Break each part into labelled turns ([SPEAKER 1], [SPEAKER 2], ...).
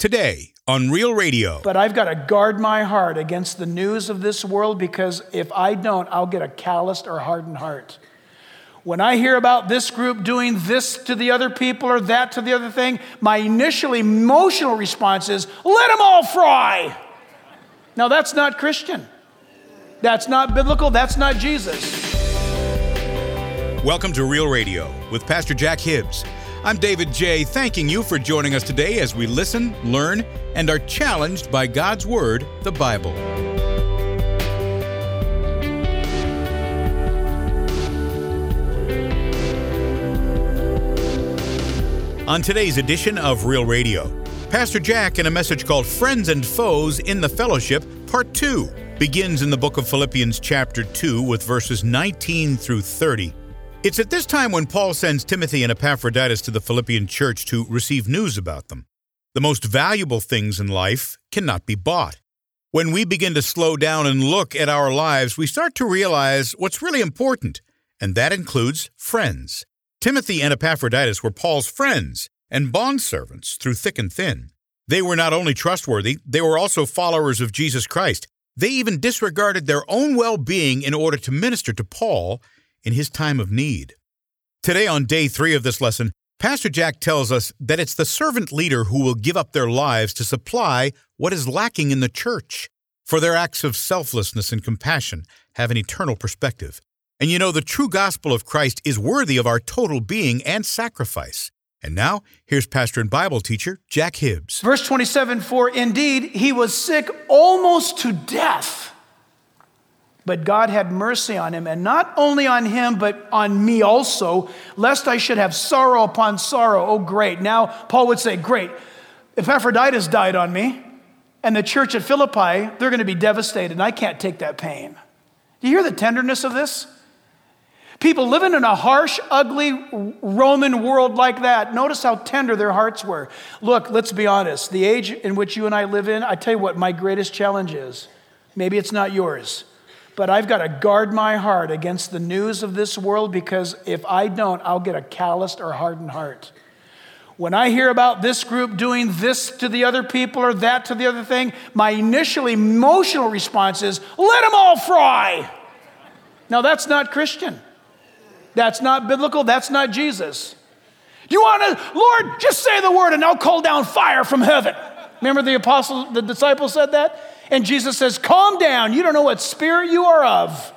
[SPEAKER 1] today on Real Radio.
[SPEAKER 2] But I've got to guard my heart against the news of this world, because if I don't, I'll get a calloused or hardened heart. When I hear about this group doing this to the other people or that to the other thing, my initial emotional response is, let them all fry. Now, that's not Christian. That's not biblical. That's not Jesus.
[SPEAKER 1] Welcome to Real Radio with Pastor Jack Hibbs. I'm David J., thanking you for joining us today as we listen, learn, and are challenged by God's Word, the Bible. On today's edition of Real Radio, Pastor Jack in a message called Friends and Foes in the Fellowship, Part 2, begins in the book of Philippians chapter 2 with verses 19 through 30. It's at this time when Paul sends Timothy and Epaphroditus to the Philippian church to receive news about them. The most valuable things in life cannot be bought. When we begin to slow down and look at our lives, we start to realize what's really important, and that includes friends. Timothy and Epaphroditus were Paul's friends and bondservants through thick and thin. They were not only trustworthy, they were also followers of Jesus Christ. They even disregarded their own well-being in order to minister to Paul in his time of need. Today, on day 3 of this lesson, Pastor Jack tells us that it's the servant leader who will give up their lives to supply what is lacking in the church, for their acts of selflessness and compassion have an eternal perspective. And you know, the true gospel of Christ is worthy of our total being and sacrifice. And now, here's pastor and Bible teacher, Jack Hibbs.
[SPEAKER 2] Verse 27, for indeed he was sick almost to death, but God had mercy on him, and not only on him, but on me also, lest I should have sorrow upon sorrow. Oh, great. Now, Paul would say, great, Epaphroditus died on me, and the church at Philippi, they're going to be devastated, and I can't take that pain. Do you hear the tenderness of this? People living in a harsh, ugly Roman world like that, notice how tender their hearts were. Look, let's be honest. The age in which you and I live in, I tell you what my greatest challenge is. Maybe it's not yours, but I've got to guard my heart against the news of this world, because if I don't, I'll get a calloused or hardened heart. When I hear about this group doing this to the other people or that to the other thing, my initial emotional response is, let them all fry. Now, that's not Christian. That's not biblical. That's not Jesus. Do you want to, Lord, just say the word and I'll call down fire from heaven. Remember the disciples said that? And Jesus says, calm down. You don't know what spirit you are of.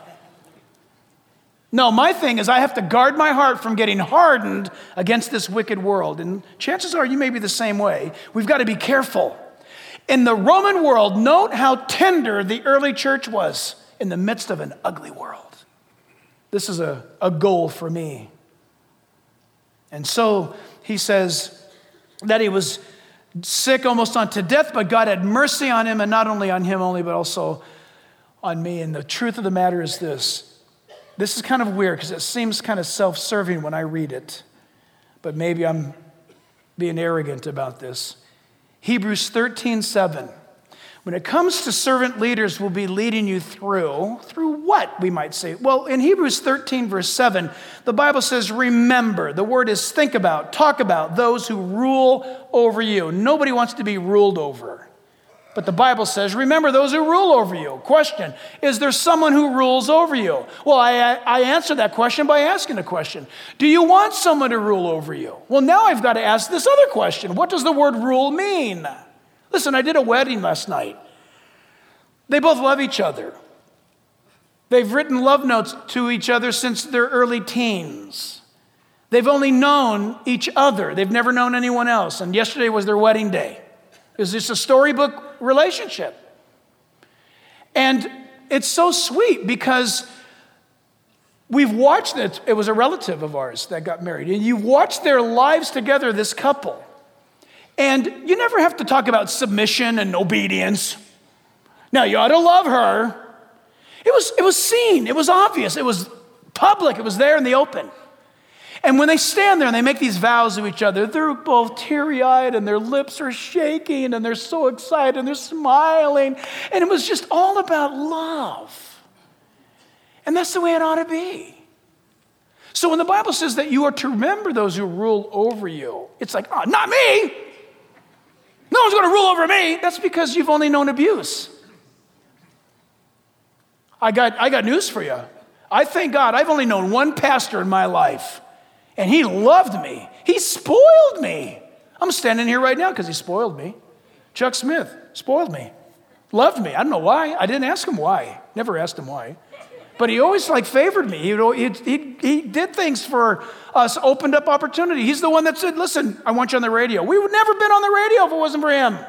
[SPEAKER 2] No, my thing is I have to guard my heart from getting hardened against this wicked world. And chances are you may be the same way. We've got to be careful. In the Roman world, note how tender the early church was in the midst of an ugly world. This is a goal for me. And so he says that he was sick almost unto death, but God had mercy on him, and not only on him only, but also on me. And the truth of the matter is this. This is kind of weird because it seems kind of self-serving when I read it, but maybe I'm being arrogant about this. Hebrews 13:7. When it comes to servant leaders, we'll be leading you through what, we might say? Well, in Hebrews 13, verse 7, the Bible says, remember. The word is think about, talk about those who rule over you. Nobody wants to be ruled over. But the Bible says, remember those who rule over you. Question, is there someone who rules over you? Well, I answer that question by asking a question. Do you want someone to rule over you? Well, now I've got to ask this other question. What does the word rule mean? Listen, I did a wedding last night. They both love each other. They've written love notes to each other since their early teens. They've only known each other. They've never known anyone else. And yesterday was their wedding day. It was just a storybook relationship. And it's so sweet because we've watched it. It was a relative of ours that got married. And you've watched their lives together, this couple. And you never have to talk about submission and obedience. Now, you ought to love her. It was seen. It was obvious. It was public. It was there in the open. And when they stand there and they make these vows to each other, they're both teary-eyed and their lips are shaking and they're so excited and they're smiling. And it was just all about love. And that's the way it ought to be. So when the Bible says that you are to remember those who rule over you, it's like, oh, not me. No one's going to rule over me. That's because you've only known abuse. I got news for you. I thank God I've only known one pastor in my life, and he loved me. He spoiled me. I'm standing here right now because he spoiled me. Chuck Smith spoiled me, loved me. I don't know why. I didn't ask him why. Never asked him why. But he always favored me. He did things for us, opened up opportunity. He's the one that said, listen, I want you on the radio. We would never been on the radio if it wasn't for him.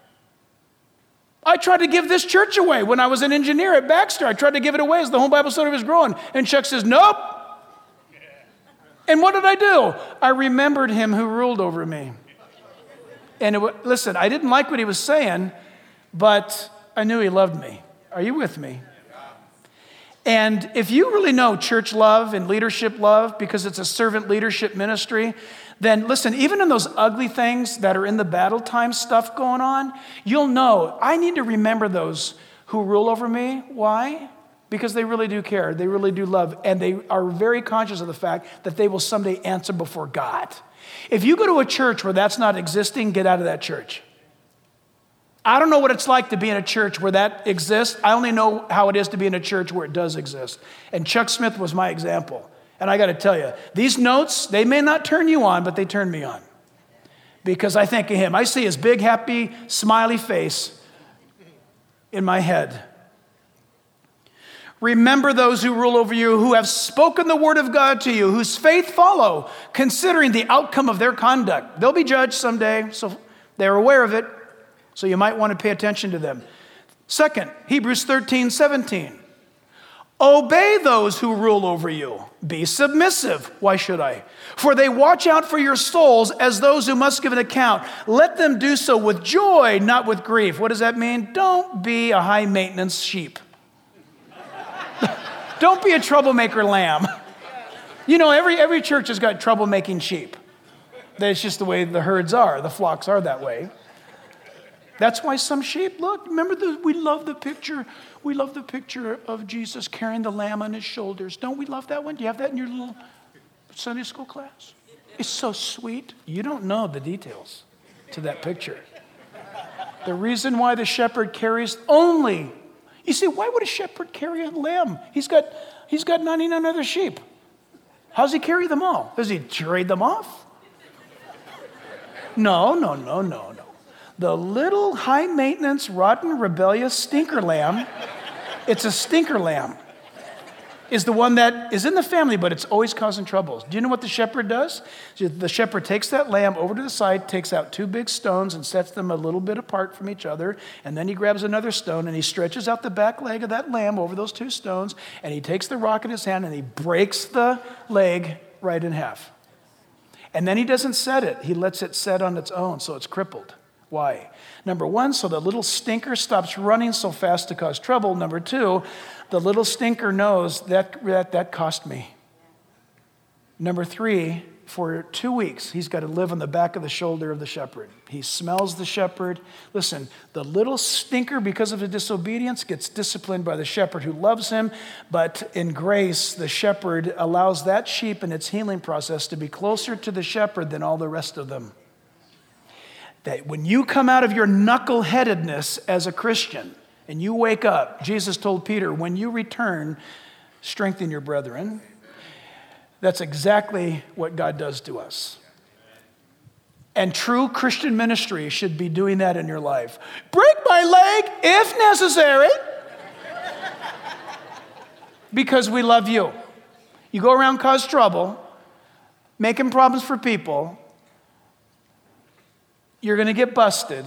[SPEAKER 2] I tried to give this church away when I was an engineer at Baxter. I tried to give it away as the home Bible study was growing. And Chuck says, nope. And what did I do? I remembered him who ruled over me. And listen, I didn't like what he was saying, but I knew he loved me. Are you with me? And if you really know church love and leadership love, because it's a servant leadership ministry, then listen, even in those ugly things that are in the battle time stuff going on, you'll know I need to remember those who rule over me. Why? Because they really do care. They really do love. And they are very conscious of the fact that they will someday answer before God. If you go to a church where that's not existing, get out of that church. I don't know what it's like to be in a church where that exists. I only know how it is to be in a church where it does exist. And Chuck Smith was my example. And I got to tell you, these notes, they may not turn you on, but they turn me on. Because I think of him. I see his big, happy, smiley face in my head. Remember those who rule over you, who have spoken the word of God to you, whose faith follow, considering the outcome of their conduct. They'll be judged someday, so they're aware of it. So you might want to pay attention to them. Second, Hebrews 13:17. Obey those who rule over you. Be submissive. Why should I? For they watch out for your souls as those who must give an account. Let them do so with joy, not with grief. What does that mean? Don't be a high-maintenance sheep. Don't be a troublemaker lamb. You know, every church has got troublemaking sheep. That's just the way the herds are. The flocks are that way. That's why some sheep, look, remember we love the picture. We love the picture of Jesus carrying the lamb on his shoulders. Don't we love that one? Do you have that in your little Sunday school class? It's so sweet. You don't know the details to that picture. The reason why the shepherd carries only, you see, why would a shepherd carry a lamb? He's got 99 other sheep. How's he carry them all? Does he trade them off? No. The little high-maintenance, rotten, rebellious stinker lamb, it's a stinker lamb, is the one that is in the family, but it's always causing troubles. Do you know what the shepherd does? The shepherd takes that lamb over to the side, takes out 2 big stones and sets them a little bit apart from each other, and then he grabs another stone and he stretches out the back leg of that lamb over those 2 stones, and he takes the rock in his hand and he breaks the leg right in half. And then he doesn't set it. He lets it set on its own, so it's crippled. Why? Number 1, so the little stinker stops running so fast to cause trouble. Number 2, the little stinker knows that cost me. Number 3, for 2 weeks, he's got to live on the back of the shoulder of the shepherd. He smells the shepherd. Listen, the little stinker, because of his disobedience, gets disciplined by the shepherd who loves him. But in grace, the shepherd allows that sheep in its healing process to be closer to the shepherd than all the rest of them. That when you come out of your knuckleheadedness as a Christian and you wake up, Jesus told Peter, when you return, strengthen your brethren. That's exactly what God does to us. And true Christian ministry should be doing that in your life. Break my leg if necessary, because we love you. You go around cause trouble, making problems for people, you're going to get busted.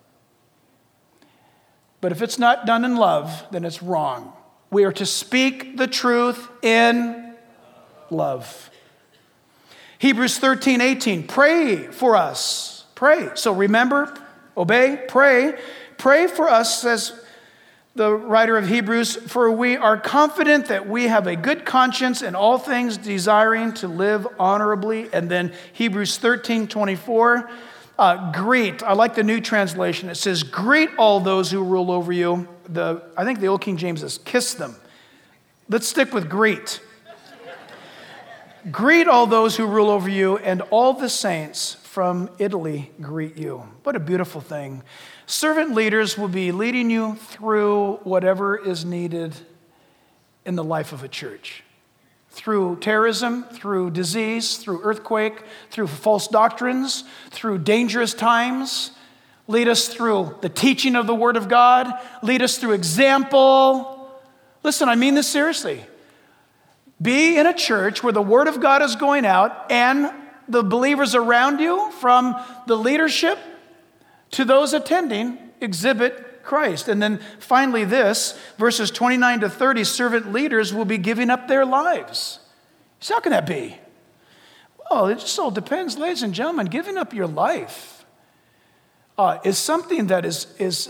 [SPEAKER 2] But if it's not done in love, then it's wrong. We are to speak the truth in love. Hebrews 13:18. Pray for us. Pray. So remember, obey, pray. Pray for us, says the writer of Hebrews, for we are confident that we have a good conscience in all things, desiring to live honorably. And then Hebrews 13:24. Greet. I like the New Translation. It says, greet all those who rule over you. I think the Old King James says, kiss them. Let's stick with greet. Greet all those who rule over you, and all the saints from Italy greet you. What a beautiful thing. Servant leaders will be leading you through whatever is needed in the life of a church. Through terrorism, through disease, through earthquake, through false doctrines, through dangerous times. Lead us through the teaching of the Word of God. Lead us through example. Listen, I mean this seriously. Be in a church where the Word of God is going out and the believers around you, from the leadership to those attending, exhibit Christ. And then finally this, verses 29 to 30, servant leaders will be giving up their lives. So how can that be? Well, it just all depends, ladies and gentlemen. Giving up your life is something that is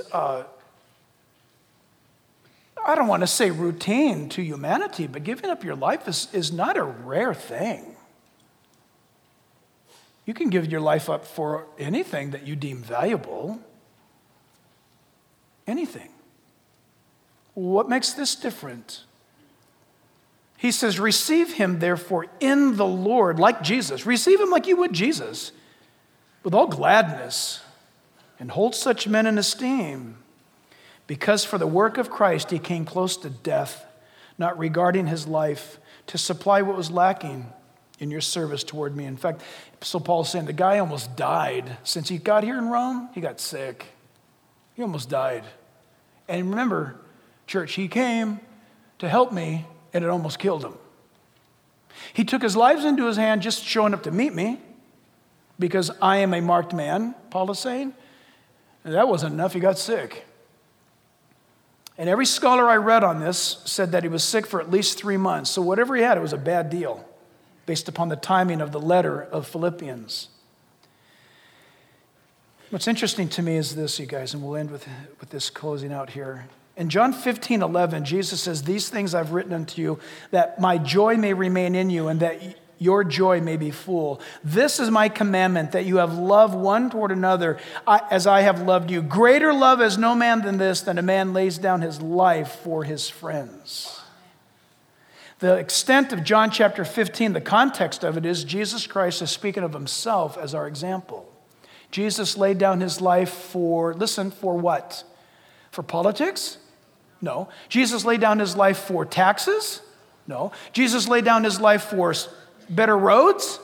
[SPEAKER 2] I don't want to say routine to humanity, but giving up your life is not a rare thing. You can give your life up for anything that you deem valuable. Anything. What makes this different? He says, receive him, therefore, in the Lord, like Jesus. Receive him like you would Jesus, with all gladness, and hold such men in esteem. Because for the work of Christ, he came close to death, not regarding his life, to supply what was lacking in your service toward me. In fact, so Paul's saying the guy almost died. Since he got here in Rome, he got sick. He almost died. And remember, church, he came to help me, and it almost killed him. He took his lives into his hand just showing up to meet me, because I am a marked man, Paul is saying. And that wasn't enough. He got sick. And every scholar I read on this said that he was sick for at least 3 months. So whatever he had, it was a bad deal, based upon the timing of the letter of Philippians. What's interesting to me is this, you guys, and we'll end with this closing out here. In John 15:11, Jesus says, these things I've written unto you, that my joy may remain in you, and that your joy may be full. This is my commandment, that you have love one toward another, as I have loved you. Greater love has no man than this, than a man lays down his life for his friends. The extent of John chapter 15, the context of it is Jesus Christ is speaking of himself as our example. Jesus laid down his life for, listen, for what? For politics? No. Jesus laid down his life for taxes? No. Jesus laid down his life for better roads?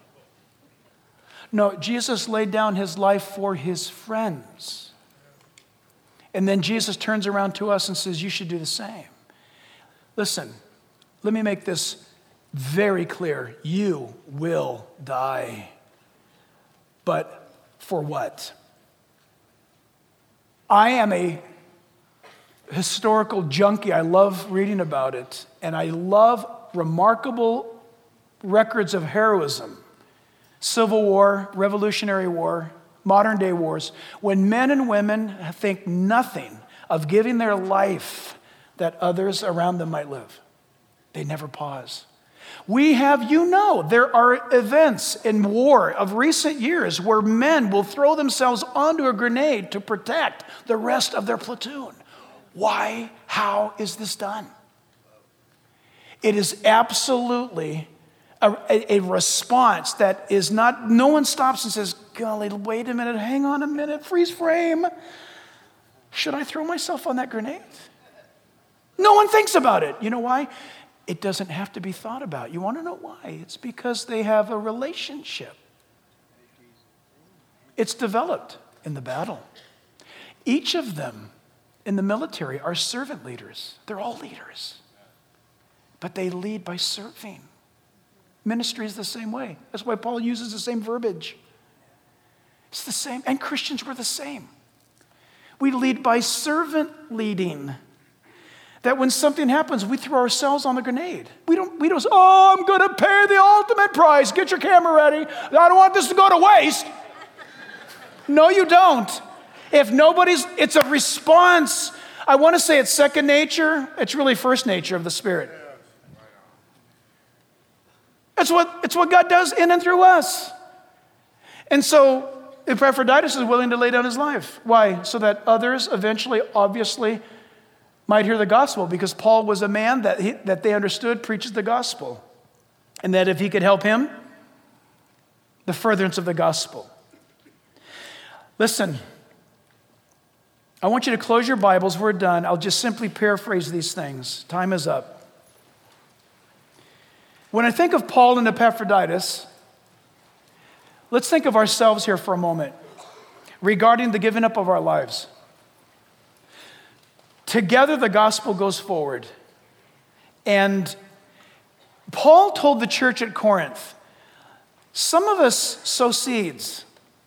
[SPEAKER 2] No, Jesus laid down his life for his friends. And then Jesus turns around to us and says, you should do the same. Listen, let me make this very clear. You will die. But for what? I am a historical junkie. I love reading about it. And I love remarkable records of heroism, Civil War, Revolutionary War, modern day wars, when men and women think nothing of giving their life that others around them might live. They never pause. We have, there are events in war of recent years where men will throw themselves onto a grenade to protect the rest of their platoon. Why? How is this done? It is absolutely a response that is not, no one stops and says, golly, wait a minute, hang on a minute, freeze frame. Should I throw myself on that grenade? No one thinks about it. You know why? It doesn't have to be thought about. You want to know why? It's because they have a relationship. It's developed in the battle. Each of them in the military are servant leaders. They're all leaders. But they lead by serving. Ministry is the same way. That's why Paul uses the same verbiage. It's the same. And Christians were the same. We lead by servant leading. That when something happens, we throw ourselves on the grenade. We don't say, oh, I'm going to pay the ultimate price. Get your camera ready. I don't want this to go to waste. No, you don't. It's a response. I want to say it's second nature. It's really first nature of the Spirit. It's what God does in and through us. And so Epaphroditus is willing to lay down his life. Why? So that others eventually, obviously, might hear the gospel, because Paul was a man that they understood preaches the gospel. And that if he could help him, the furtherance of the gospel. Listen, I want you to close your Bibles. We're done. I'll just simply paraphrase these things. Time is up. When I think of Paul and Epaphroditus, let's think of ourselves here for a moment regarding the giving up of our lives. Together, the gospel goes forward. And Paul told the church at Corinth, some of us sow seeds,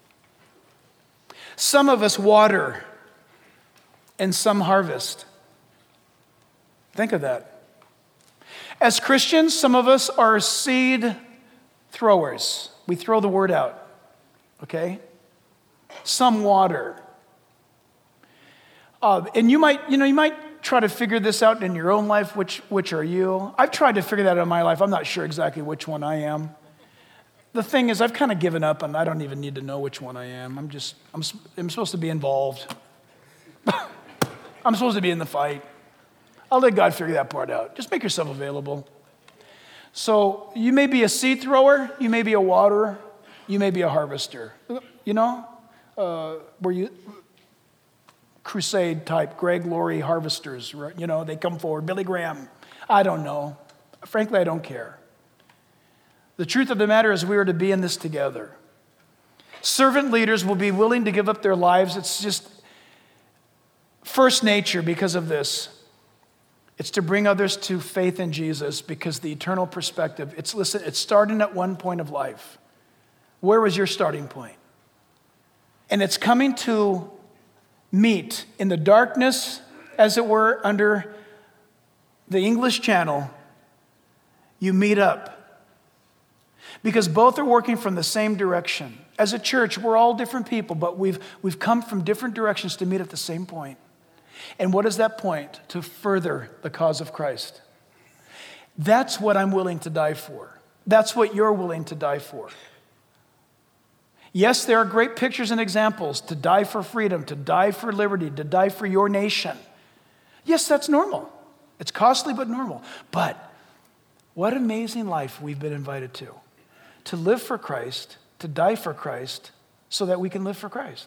[SPEAKER 2] some of us water, and some harvest. Think of that. As Christians, some of us are seed throwers. We throw the word out, okay? Some water. And you might try to figure this out in your own life, which are you? I've tried to figure that out in my life. I'm not sure exactly which one I am. The thing is, I've kind of given up, and I don't even need to know which one I am. I'm supposed to be involved. I'm supposed to be in the fight. I'll let God figure that part out. Just make yourself available. So you may be a seed thrower, you may be a waterer, you may be a harvester. You know, were you crusade type, Greg Laurie harvesters, right? You know, they come forward, Billy Graham. I don't know. Frankly, I don't care. The truth of the matter is we are to be in this together. Servant leaders will be willing to give up their lives. It's just first nature because of this. It's to bring others to faith in Jesus because the eternal perspective, it's starting at one point of life. Where was your starting point? And it's coming to meet in the darkness, as it were, under the English Channel. You meet up. Because both are working from the same direction. As a church, we're all different people, but we've come from different directions to meet at the same point. And what is that point? To further the cause of Christ. That's what I'm willing to die for. That's what you're willing to die for. Yes, there are great pictures and examples to die for freedom, to die for liberty, to die for your nation. Yes, that's normal. It's costly, but normal. But what amazing life we've been invited to. To live for Christ, to die for Christ, so that we can live for Christ.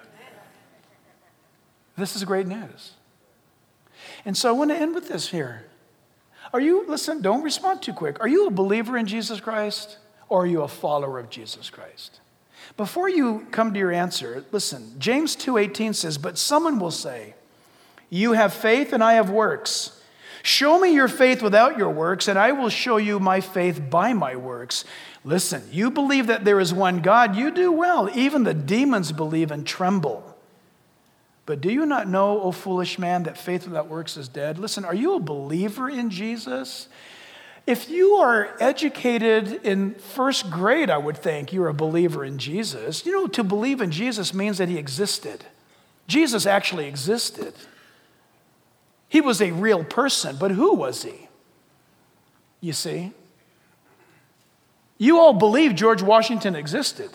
[SPEAKER 2] This is great news. And so I want to end with this here. Listen, don't respond too quick. Are you a believer in Jesus Christ, or are you a follower of Jesus Christ? Before you come to your answer, listen, James 2:18 says, but someone will say, you have faith and I have works. Show me your faith without your works, and I will show you my faith by my works. Listen, you believe that there is one God, you do well. Even the demons believe and tremble. But do you not know, O foolish man, that faith without works is dead? Listen, are you a believer in Jesus? If you are educated in first grade, I would think you're a believer in Jesus. You know, to believe in Jesus means that he existed. Jesus actually existed. He was a real person, but who was he? You see? You all believe George Washington existed.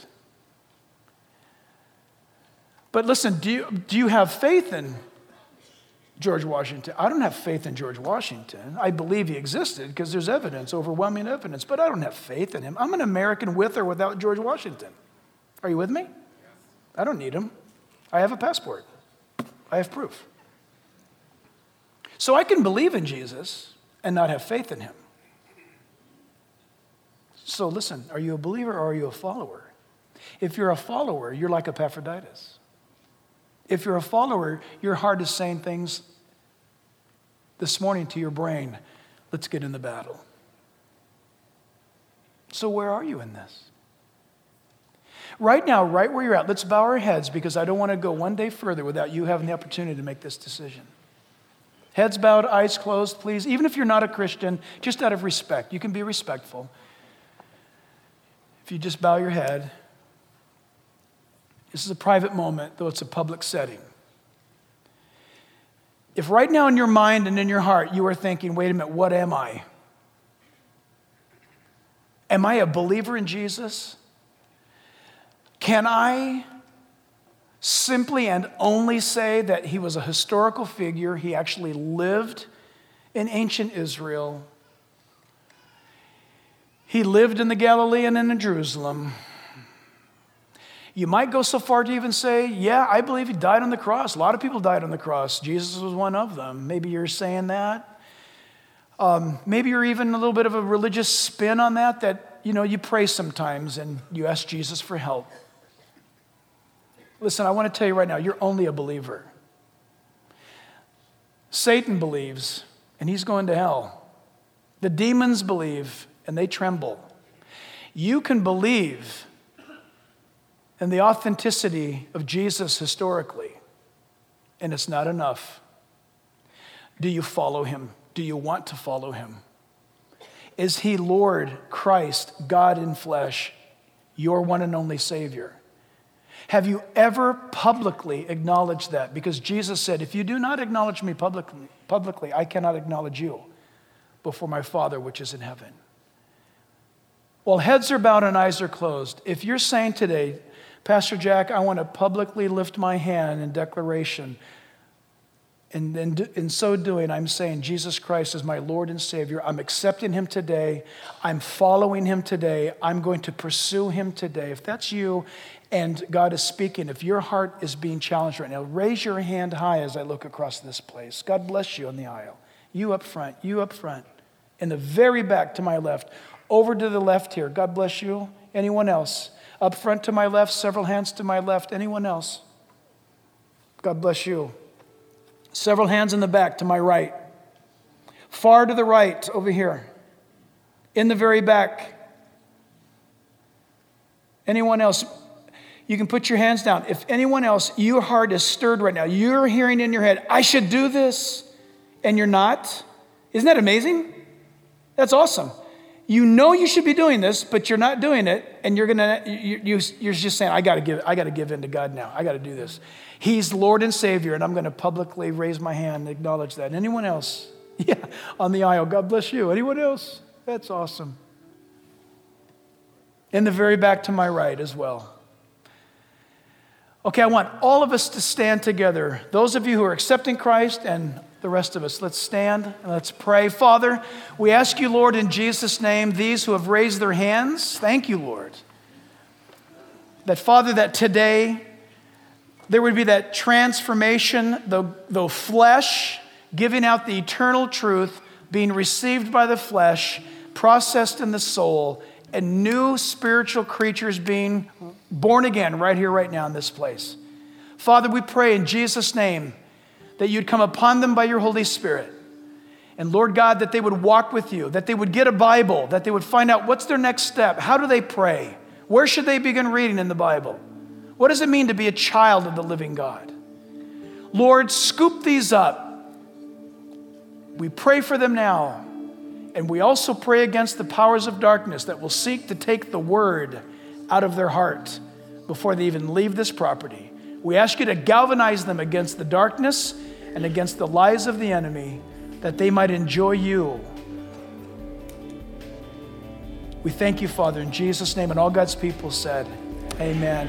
[SPEAKER 2] But listen, do you have faith in George Washington? I don't have faith in George Washington. I believe he existed because there's evidence, overwhelming evidence, but I don't have faith in him. I'm an American with or without George Washington. Are you with me? I don't need him. I have a passport. I have proof. So I can believe in Jesus and not have faith in him. So listen, are you a believer or are you a follower? If you're a follower, you're like Epaphroditus. If you're a follower, your heart is saying things this morning to your brain, let's get in the battle. So where are you in this? Right now, right where you're at, let's bow our heads because I don't want to go one day further without you having the opportunity to make this decision. Heads bowed, eyes closed, please. Even if you're not a Christian, just out of respect, you can be respectful. If you just bow your head. This is a private moment, though it's a public setting. If right now in your mind and in your heart you are thinking, wait a minute, what am I? Am I a believer in Jesus? Can I simply and only say that he was a historical figure? He actually lived in ancient Israel. He lived in the Galilee and in Jerusalem. You might go so far to even say, yeah, I believe he died on the cross. A lot of people died on the cross. Jesus was one of them. Maybe you're saying that. Maybe you're even a little bit of a religious spin on that, you pray sometimes and you ask Jesus for help. Listen, I want to tell you right now, you're only a believer. Satan believes, and he's going to hell. The demons believe, and they tremble. You can believe in the authenticity of Jesus historically, and it's not enough. Do you follow him? Do you want to follow him? Is he Lord, Christ, God in flesh, your one and only Savior? Have you ever publicly acknowledged that? Because Jesus said, if you do not acknowledge me publicly, I cannot acknowledge you before my Father which is in heaven. While heads are bowed and eyes are closed, if you're saying today, Pastor Jack, I want to publicly lift my hand in declaration, and in so doing, I'm saying Jesus Christ is my Lord and Savior. I'm accepting him today. I'm following him today. I'm going to pursue him today. If that's you and God is speaking, if your heart is being challenged right now, raise your hand high as I look across this place. God bless you on the aisle. You up front. In the very back to my left. Over to the left here. God bless you. Anyone else? Up front to my left, several hands to my left. Anyone else? God bless you. Several hands in the back to my right. Far to the right over here. In the very back. Anyone else? You can put your hands down. If anyone else, your heart is stirred right now. You're hearing in your head, I should do this, and you're not. Isn't that amazing? That's awesome. You know you should be doing this, but you're not doing it, and you're just saying, I got to give in to God now. I got to do this. He's Lord and Savior, and I'm going to publicly raise my hand and acknowledge that. Anyone else? Yeah, on the aisle. God bless you. Anyone else? That's awesome. In the very back to my right as well. Okay, I want all of us to stand together. Those of you who are accepting Christ and the rest of us, let's stand and let's pray. Father, we ask you, Lord, in Jesus' name, these who have raised their hands, thank you, Lord. That, Father, that today there would be that transformation, the flesh giving out the eternal truth, being received by the flesh, processed in the soul, and new spiritual creatures being born again right here, right now in this place. Father, we pray in Jesus' name that you'd come upon them by your Holy Spirit. And Lord God, that they would walk with you, that they would get a Bible, that they would find out what's their next step. How do they pray? Where should they begin reading in the Bible? What does it mean to be a child of the living God? Lord, scoop these up. We pray for them now. And we also pray against the powers of darkness that will seek to take the word out of their heart before they even leave this property. We ask you to galvanize them against the darkness and against the lies of the enemy, that they might enjoy you. We thank you, Father, in Jesus' name, and all God's people said, amen.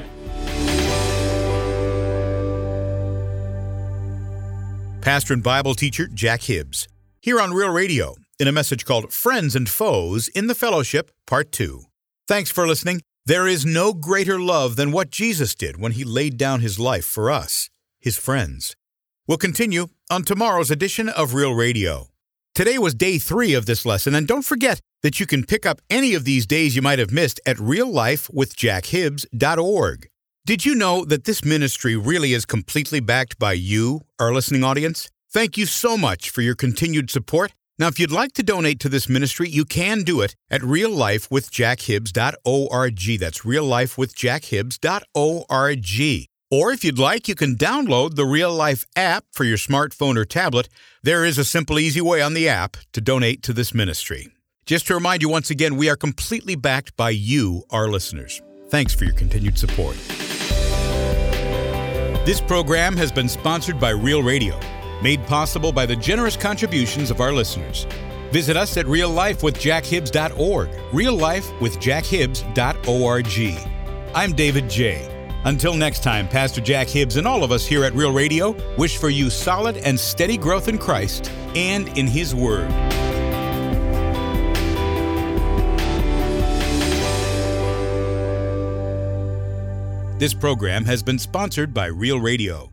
[SPEAKER 1] Pastor and Bible teacher Jack Hibbs, here on Real Radio, in a message called Friends and Foes in the Fellowship, Part 2. Thanks for listening. There is no greater love than what Jesus did when he laid down his life for us, his friends. We'll continue on tomorrow's edition of Real Radio. Today was day 3 of this lesson, and don't forget that you can pick up any of these days you might have missed at reallifewithjackhibbs.org. Did you know that this ministry really is completely backed by you, our listening audience? Thank you so much for your continued support. Now, if you'd like to donate to this ministry, you can do it at reallifewithjackhibbs.org. That's reallifewithjackhibbs.org. Or if you'd like, you can download the Real Life app for your smartphone or tablet. There is a simple, easy way on the app to donate to this ministry. Just to remind you once again, we are completely backed by you, our listeners. Thanks for your continued support. This program has been sponsored by Real Radio, made possible by the generous contributions of our listeners. Visit us at reallifewithjackhibbs.org, reallifewithjackhibbs.org. I'm David J. Until next time, Pastor Jack Hibbs and all of us here at Real Radio wish for you solid and steady growth in Christ and in His Word. This program has been sponsored by Real Radio.